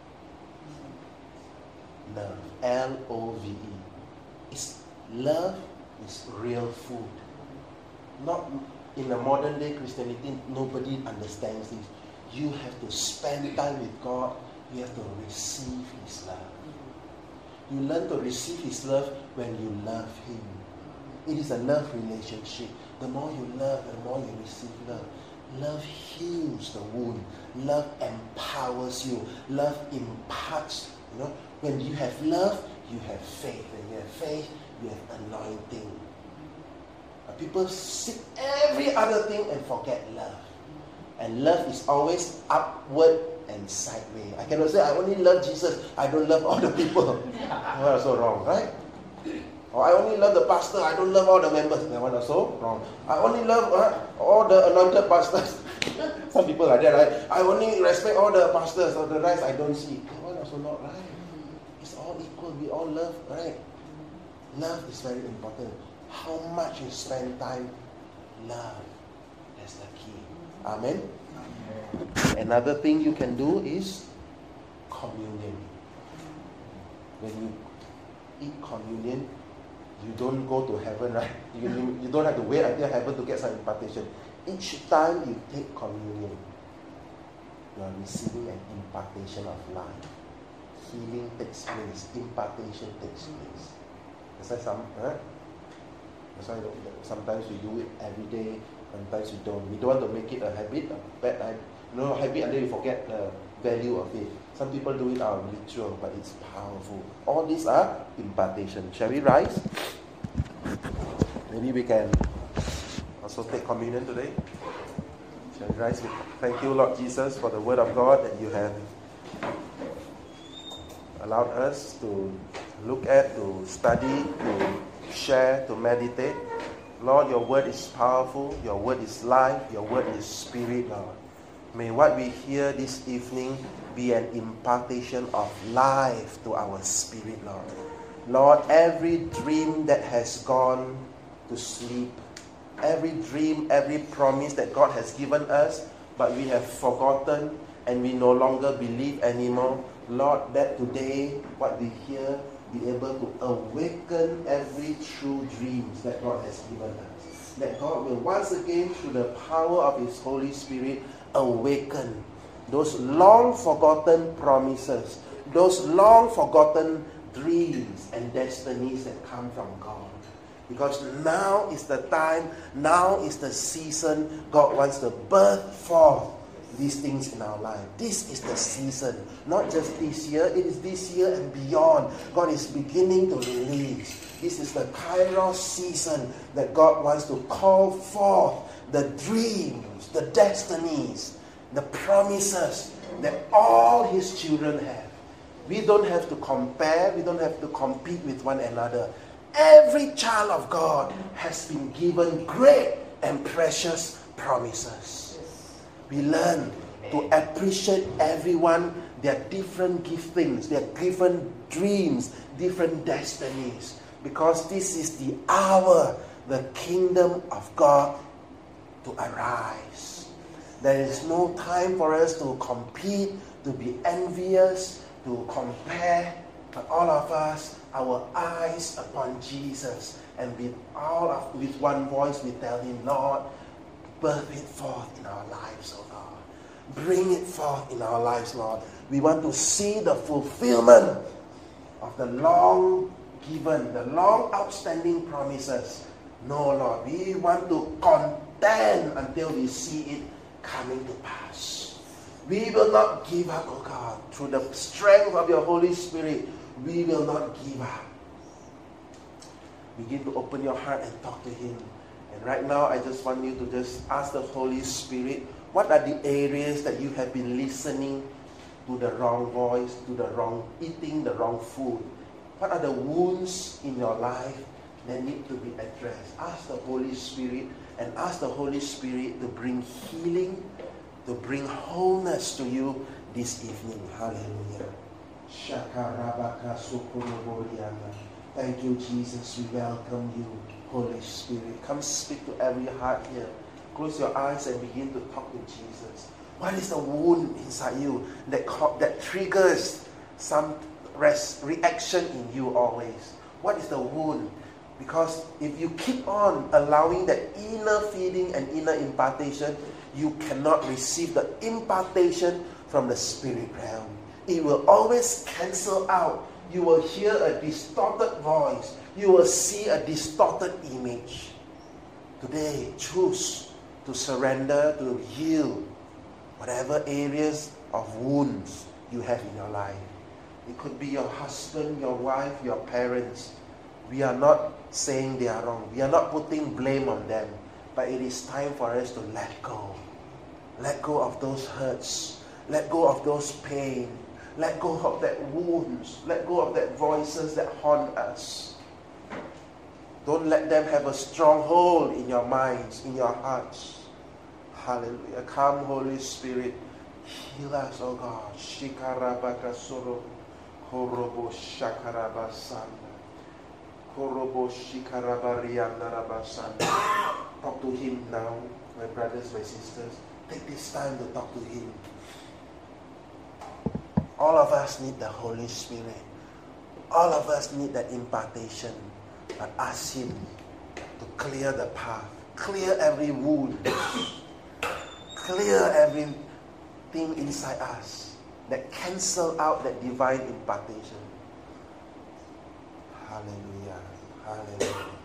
Love. L-O-V-E. Love is real food. Not in the modern day Christianity, nobody understands this. You have to spend time with God. You have to receive His love. You learn to receive His love when you love Him. It is a love relationship. The more you love, the more you receive love. Love heals the wound. Love empowers you. Love imparts. When you have love, you have faith. When you have faith, you have anointing. People seek every other thing and forget love. And love is always upward and sideways. I cannot say I only love Jesus, I don't love all the people. That is so wrong, right? Or I only love the pastor, I don't love all the members. That one also wrong. I only love all the anointed pastors. Some people like that, right? I only respect all the pastors, or the rest I don't see. That one also not right. It's all equal. We all love, right? Love is very important. How much you spend time, love. That's the key. Amen? Another thing you can do is communion. When you eat communion, you don't go to heaven, right? You don't have to wait until heaven to get some impartation. Each time you take communion, you are receiving an impartation of life. Healing takes place. Impartation takes place. That's why sometimes we do it every day, sometimes we don't. We don't want to make it a habit, a bad habit. Habit until you forget the value of it. Some people do it out of ritual, but it's powerful. All these are impartation. Shall we rise? Maybe we can also take communion today. Shall we rise? Thank you, Lord Jesus, for the word of God that you have allowed us to look at, to study, to share, to meditate. Lord, your word is powerful, your word is life, your word is spirit, Lord. May what we hear this evening be an impartation of life to our spirit, Lord. Lord, every dream that has gone to sleep, every dream, every promise that God has given us, but we have forgotten and we no longer believe anymore, Lord, that today what we hear be able to awaken every true dreams that God has given us. That God will once again, through the power of His Holy Spirit, awaken those long forgotten promises, those long forgotten dreams and destinies that come from God. Because now is the time, now is the season God wants to birth forth these things in our life. This is the season. Not just this year, it is this year and beyond. God is beginning to release. This is the Kairos season that God wants to call forth the dreams, the destinies, the promises that all His children have. We don't have to compare, we don't have to compete with one another. Every child of God has been given great and precious promises. We learn to appreciate everyone, their different giftings, their different dreams, different destinies. Because this is the hour, the kingdom of God to arise. There is no time for us to compete, to be envious, to compare. But all of us, our eyes upon Jesus. And with one voice we tell Him, Lord, birth it forth in our lives, oh God. Bring it forth in our lives, Lord. We want to see the fulfillment of the long given, the long outstanding promises. No, Lord, we want to contend until we see it coming to pass. We will not give up, oh God. Through the strength of your Holy Spirit, we will not give up. Begin to open your heart and talk to Him. And right now, I just want you to just ask the Holy Spirit What are the areas that you have been listening to the wrong voice, eating the wrong food? What are the wounds in your life that need to be addressed? Ask the Holy Spirit, and ask the Holy Spirit to bring healing, to bring wholeness to you this evening. Hallelujah. Thank you, Jesus. We welcome you, Holy Spirit. Come speak to every heart here. Close your eyes and begin to talk to Jesus. What is the wound inside you that triggers some reaction in you always? What is the wound? Because if you keep on allowing that inner feeding and inner impartation, you cannot receive the impartation from the spirit realm. It will always cancel out. You will hear a distorted voice. You will see a distorted image. Today, choose to surrender, to heal whatever areas of wounds you have in your life. It could be your husband, your wife, your parents. We are not saying they are wrong. We are not putting blame on them. But it is time for us to let go. Let go of those hurts. Let go of those pain. Let go of that wounds. Let go of that voices that haunt us. Don't let them have a stronghold in your minds, in your hearts. Hallelujah. Come, Holy Spirit. Heal us, oh God. Shikarabakasoro. Horobo shakarabasanda. Horobo shikarabariandarabasanda. Talk to Him now, my brothers, my sisters. Take this time to talk to Him. All of us need the Holy Spirit. All of us need that impartation. But ask Him to clear the path. Clear every wound. Clear everything inside us that cancel out that divine impartation. Hallelujah. Hallelujah.